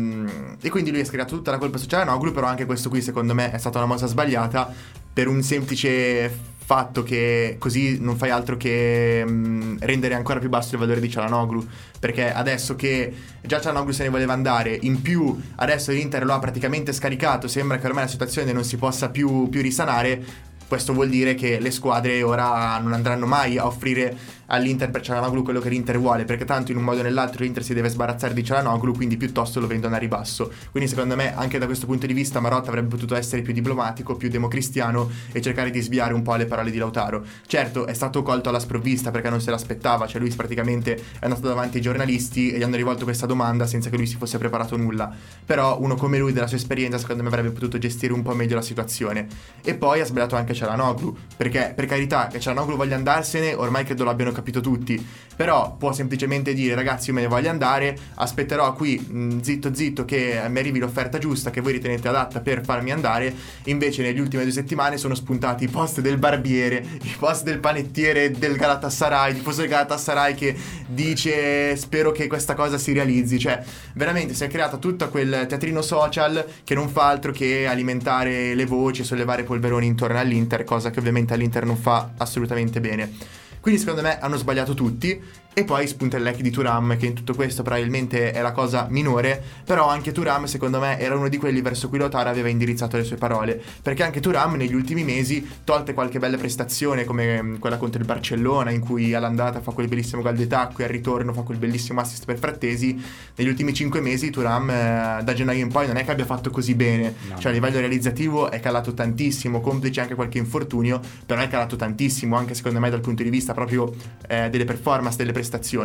e quindi lui ha scaricato tutta la colpa su Çalhanoğlu, però anche questo qui secondo me è stata una mossa sbagliata, per un semplice fatto che così non fai altro che mh, rendere ancora più basso il valore di Çalhanoğlu, perché adesso che già Çalhanoğlu se ne voleva andare, in più adesso l'Inter lo ha praticamente scaricato, sembra che ormai la situazione non si possa più, più risanare. Questo vuol dire che le squadre ora non andranno mai a offrire all'Inter per Çalhanoğlu quello che l'Inter vuole, perché tanto in un modo o nell'altro l'Inter si deve sbarazzare di Çalhanoğlu, quindi piuttosto lo vendono a ribasso. Quindi secondo me anche da questo punto di vista Marotta avrebbe potuto essere più diplomatico, più democristiano e cercare di sviare un po' le parole di Lautaro. Certo, è stato colto alla sprovvista perché non se l'aspettava, cioè lui praticamente è andato davanti ai giornalisti e gli hanno rivolto questa domanda senza che lui si fosse preparato nulla. Però uno come lui, della sua esperienza, secondo me avrebbe potuto gestire un po' meglio la situazione. E poi ha sbagliato anche Çalhanoğlu, perché per carità che Çalhanoğlu voglia andarsene ormai credo l'abbiano capito tutti, però può semplicemente dire: ragazzi, io me ne voglio andare, aspetterò qui mh, zitto zitto che mi arrivi l'offerta giusta che voi ritenete adatta per farmi andare. Invece nelle ultime due settimane sono spuntati i post del barbiere, i post del panettiere del Galatasaray, il tifoso del Galatasaray che dice spero che questa cosa si realizzi. Cioè veramente si è creato tutto quel teatrino social che non fa altro che alimentare le voci e sollevare polveroni intorno all'Inter, cosa che ovviamente all'Inter non fa assolutamente bene. Quindi secondo me hanno sbagliato tutti. E poi spunta il leak di Thuram, che in tutto questo probabilmente è la cosa minore, però anche Thuram secondo me era uno di quelli verso cui Lautaro aveva indirizzato le sue parole, perché anche Thuram negli ultimi mesi, tolte qualche bella prestazione come quella contro il Barcellona in cui all'andata fa quel bellissimo gol di tacco e al ritorno fa quel bellissimo assist per Frattesi, negli ultimi cinque mesi Thuram eh, da gennaio in poi non è che abbia fatto così bene, no. Cioè a livello realizzativo è calato tantissimo, complice anche qualche infortunio, però è calato tantissimo anche secondo me dal punto di vista proprio eh, delle performance, delle prestazioni.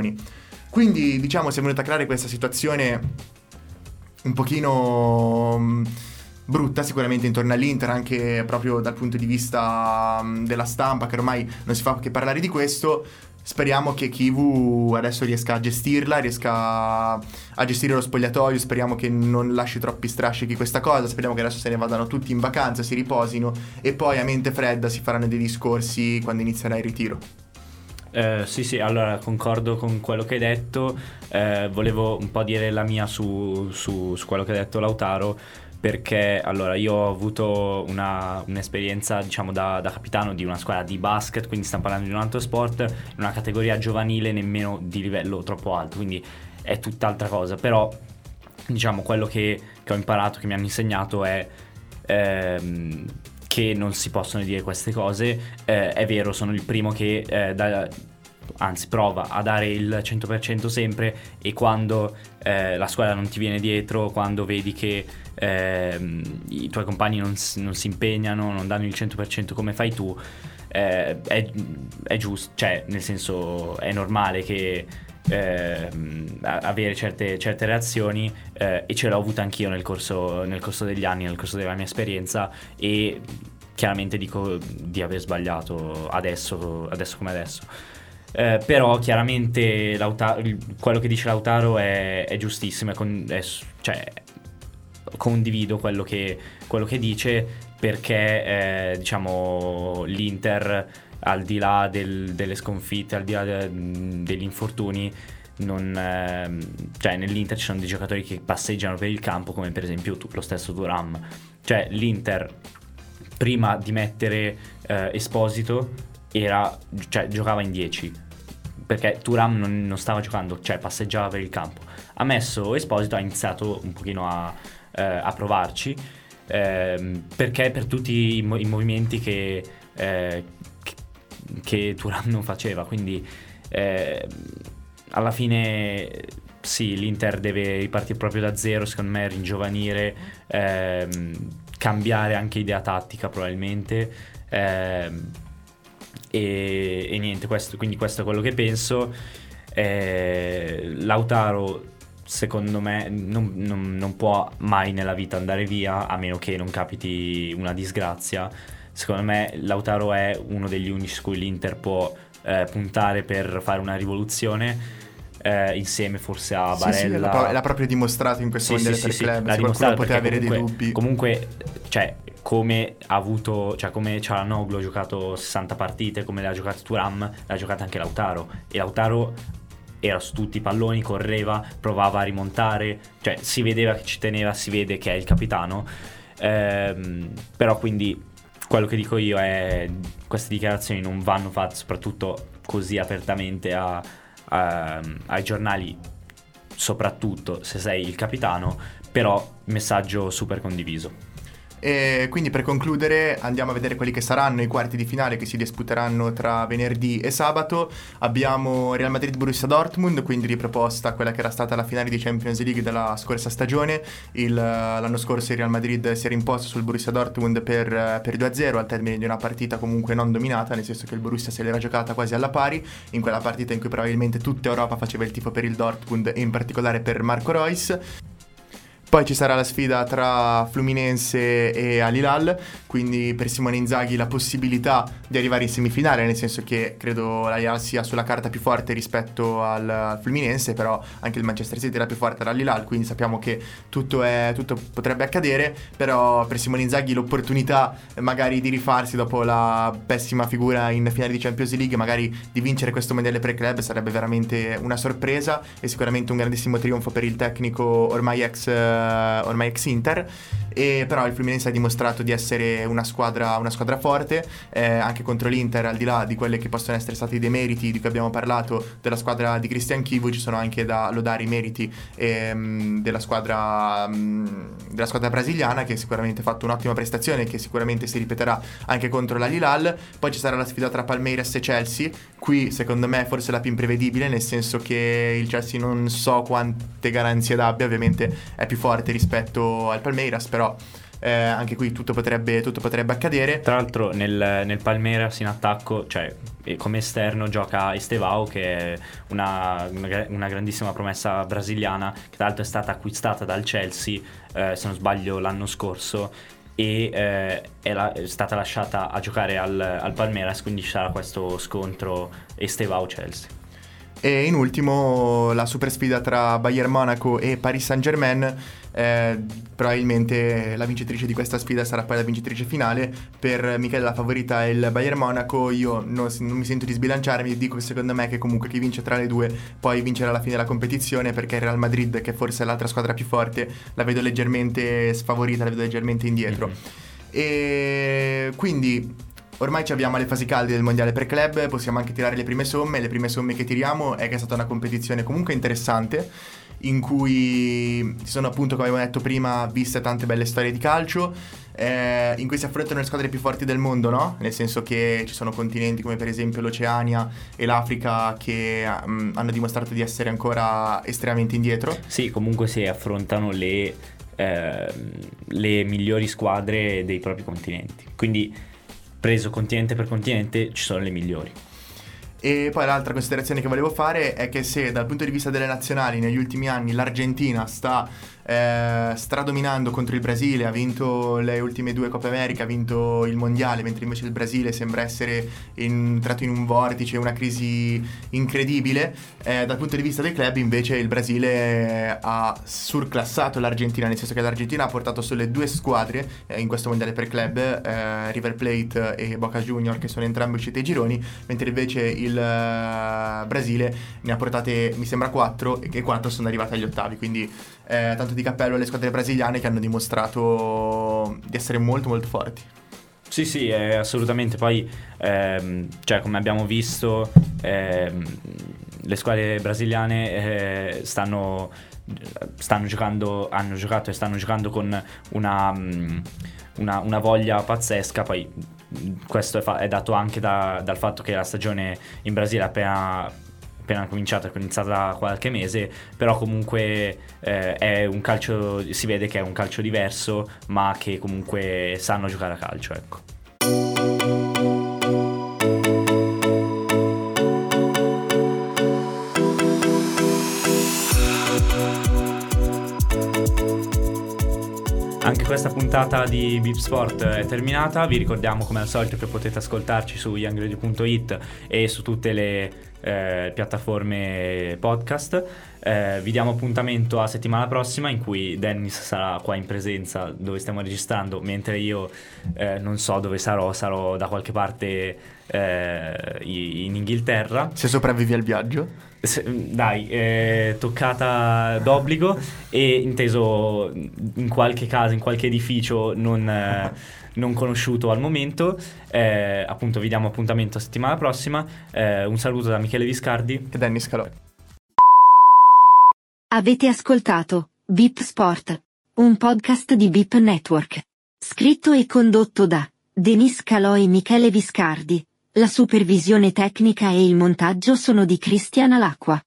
Quindi diciamo si è venuta a creare questa situazione un pochino mh, brutta sicuramente intorno all'Inter, anche proprio dal punto di vista mh, della stampa, che ormai non si fa che parlare di questo. Speriamo che Chivu adesso riesca a gestirla, riesca a gestire lo spogliatoio, speriamo che non lasci troppi strascichi questa cosa, speriamo che adesso se ne vadano tutti in vacanza, si riposino e poi a mente fredda si faranno dei discorsi quando inizierà il ritiro.
Eh, sì sì, allora concordo con quello che hai detto, eh, volevo un po' dire la mia su, su, su quello che ha detto Lautaro, perché allora io ho avuto una, un'esperienza diciamo da, da capitano di una squadra di basket, quindi stiamo parlando di un altro sport, in una categoria giovanile nemmeno di livello troppo alto, quindi è tutt'altra cosa, però diciamo quello che, che ho imparato, che mi hanno insegnato è ehm, che non si possono dire queste cose. Eh, è vero, sono il primo che eh, da, anzi prova a dare il cento per cento sempre, e quando eh, la squadra non ti viene dietro, quando vedi che eh, i tuoi compagni non, non si impegnano, non danno il cento per cento come fai tu, eh, è, è giusto, cioè nel senso è normale che Eh, avere certe, certe reazioni, eh, e ce l'ho avuta anch'io nel corso, nel corso degli anni, nel corso della mia esperienza, e chiaramente dico di aver sbagliato adesso, adesso come adesso, eh, però chiaramente Lautaro, quello che dice Lautaro è, è giustissimo, è con, è, cioè condivido quello che, quello che dice, perché eh, diciamo l'Inter, al di là del, delle sconfitte, al di là de, degli infortuni, non, eh, cioè nell'Inter ci sono dei giocatori che passeggiano per il campo, come per esempio tu, lo stesso Thuram. Cioè l'Inter prima di mettere eh, Esposito era, cioè, giocava in dieci, perché Thuram non, non stava giocando, cioè passeggiava per il campo. Ha messo Esposito, ha iniziato un pochino a, eh, a provarci, eh, perché per tutti i, mo- i movimenti che eh, che Thuram non faceva, quindi eh, alla fine sì, l'Inter deve ripartire proprio da zero, secondo me, ringiovanire, ehm, cambiare anche idea tattica probabilmente, ehm, e, e niente, questo, quindi questo è quello che penso. eh, Lautaro secondo me non, non, non può mai nella vita andare via, a meno che non capiti una disgrazia. Secondo me Lautaro è uno degli unici su cui l'Inter può eh, puntare per fare una rivoluzione, eh, insieme forse a
Sì,
Barella.
sì, l'ha, l'ha proprio dimostrato in questo
Sì,
mondiale
sì,
per
sì,
club,
l'ha
se qualcuno
dimostrato
poteva
perché
avere dei
comunque,
dubbi.
comunque cioè come ha avuto, cioè come Çalhanoğlu ha giocato sessanta partite, come le ha giocate Thuram, le ha giocate anche Lautaro, e Lautaro era su tutti i palloni, correva, provava a rimontare, cioè si vedeva che ci teneva, si vede che è il capitano, ehm, però quindi quello che dico io è queste dichiarazioni non vanno fatte soprattutto così apertamente a, a, ai giornali, soprattutto se sei il capitano, però messaggio super condiviso.
E quindi per concludere andiamo a vedere quelli che saranno i quarti di finale che si disputeranno tra venerdì e sabato. Abbiamo Real Madrid-Borussia Dortmund, quindi riproposta quella che era stata la finale di Champions League della scorsa stagione. Il, l'anno scorso il Real Madrid si era imposto sul Borussia Dortmund per, per due a zero al termine di una partita comunque non dominata, nel senso che il Borussia se l'era giocata quasi alla pari, in quella partita in cui probabilmente tutta Europa faceva il tifo per il Dortmund e in particolare per Marco Reus. Poi ci sarà la sfida tra Fluminense e Al Hilal, quindi per Simone Inzaghi la possibilità di arrivare in semifinale, nel senso che credo l'Al Hilal sia sulla carta più forte rispetto al Fluminense, però anche il Manchester City era più forte dall'Al Hilal, quindi sappiamo che tutto, è, tutto potrebbe accadere, però per Simone Inzaghi l'opportunità magari di rifarsi dopo la pessima figura in finale di Champions League, magari di vincere questo mondiale per club sarebbe veramente una sorpresa e sicuramente un grandissimo trionfo per il tecnico ormai ex ormai ex Inter, e però il Fluminense ha dimostrato di essere una squadra, una squadra forte, eh, anche contro l'Inter, al di là di quelle che possono essere stati dei meriti di cui abbiamo parlato della squadra di Christian Chivu, ci sono anche da lodare i meriti ehm, della squadra mh, della squadra brasiliana, che sicuramente ha fatto un'ottima prestazione, che sicuramente si ripeterà anche contro l'Al Hilal. Poi ci sarà la sfida tra Palmeiras e Chelsea, qui secondo me forse la più imprevedibile, nel senso che il Chelsea non so quante garanzie abbia, ovviamente è più forte rispetto al Palmeiras, però eh, anche qui tutto potrebbe, tutto potrebbe accadere.
Tra l'altro nel, nel Palmeiras in attacco, cioè come esterno gioca Estevao, che è una, una, una grandissima promessa brasiliana, che tra l'altro è stata acquistata dal Chelsea eh, se non sbaglio l'anno scorso, e eh, è, la, è stata lasciata a giocare al, al Palmeiras, quindi ci sarà questo scontro Estevao-Chelsea.
E in ultimo la super sfida tra Bayern Monaco e Paris Saint-Germain, eh, probabilmente la vincitrice di questa sfida sarà poi la vincitrice finale. Per Michele la favorita è il Bayern Monaco, io non, non mi sento di sbilanciarmi, dico secondo me che comunque chi vince tra le due poi vincerà alla fine la competizione, perché il Real Madrid, che forse è l'altra squadra più forte, la vedo leggermente sfavorita, la vedo leggermente indietro. Mm-hmm. E quindi ormai ci abbiamo alle fasi calde del mondiale per club, possiamo anche tirare le prime somme. Le prime somme che tiriamo è che è stata una competizione comunque interessante, in cui si sono appunto, come abbiamo detto prima, viste tante belle storie di calcio, eh, in cui si affrontano le squadre più forti del mondo, no? Nel senso che ci sono continenti come per esempio l'Oceania e l'Africa che um, hanno dimostrato di essere ancora estremamente indietro.
Sì, comunque si affrontano le, eh, le migliori squadre dei propri continenti, quindi preso continente per continente ci sono le migliori.
E poi l'altra considerazione che volevo fare è che se dal punto di vista delle nazionali negli ultimi anni l'Argentina sta eh, stradominando contro il Brasile, ha vinto le ultime due Coppe America, ha vinto il mondiale, mentre invece il Brasile sembra essere entrato in un vortice, una crisi incredibile, eh, dal punto di vista dei club invece il Brasile ha surclassato l'Argentina, nel senso che l'Argentina ha portato sole due squadre eh, in questo mondiale per club, eh, River Plate e Boca Junior, che sono entrambe uscite ai gironi, mentre invece il il Brasile ne ha portate mi sembra quattro, e quattro sono arrivate agli ottavi, quindi eh, tanto di cappello alle squadre brasiliane che hanno dimostrato di essere molto molto forti.
Sì sì, eh, assolutamente. Poi ehm, cioè come abbiamo visto ehm, le squadre brasiliane eh, stanno stanno giocando hanno giocato e stanno giocando con una una, una voglia pazzesca. Poi questo è, fa- è dato anche da, dal fatto che la stagione in Brasile è appena, appena cominciata, è iniziata da qualche mese, però comunque eh, è un calcio, si vede che è un calcio diverso, ma che comunque sanno giocare a calcio, ecco. Anche questa puntata di Beep Sport è terminata. Vi ricordiamo come al solito che potete ascoltarci su young radio punto it e su tutte le eh, piattaforme podcast. Eh, vi diamo appuntamento a settimana prossima, in cui Dennis sarà qua in presenza dove stiamo registrando, mentre io eh, non so dove sarò, sarò da qualche parte eh, in Inghilterra.
Se sopravvivi al viaggio.
Se, dai, eh, toccata d'obbligo, e inteso in qualche casa, in qualche edificio non, eh, non conosciuto al momento. Eh, appunto vi diamo appuntamento a settimana prossima. Eh, un saluto da Michele Viscardi
e Dennis Calò.
Avete ascoltato Beep Sport, un podcast di Beep Network. Scritto e condotto da Denis Calò e Michele Viscardi. La supervisione tecnica e il montaggio sono di Cristiana Lacqua.